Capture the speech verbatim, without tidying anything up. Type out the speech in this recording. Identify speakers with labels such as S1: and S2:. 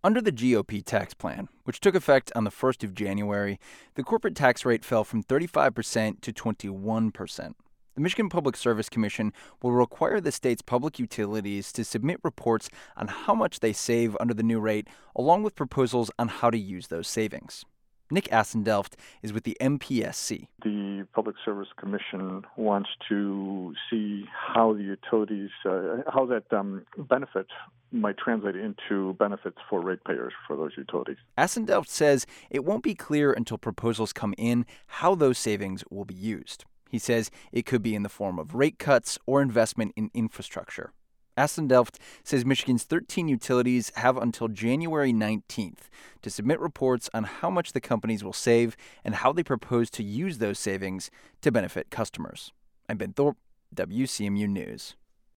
S1: Under the G O P tax plan, which took effect on the first of January, the corporate tax rate fell from thirty-five percent to twenty-one percent. The Michigan Public Service Commission will require the state's public utilities to submit reports on how much they save under the new rate, along with proposals on how to use those savings. Nick Assendelft is with the M P S C.
S2: The Public Service Commission wants to see how the utilities, uh, how that um, benefit might translate into benefits for ratepayers for those utilities.
S1: Assendelft says it won't be clear until proposals come in how those savings will be used. He says it could be in the form of rate cuts or investment in infrastructure. Assendelft says Michigan's thirteen utilities have until January nineteenth to submit reports on how much the companies will save and how they propose to use those savings to benefit customers. I'm Ben Thorpe, W C M U News.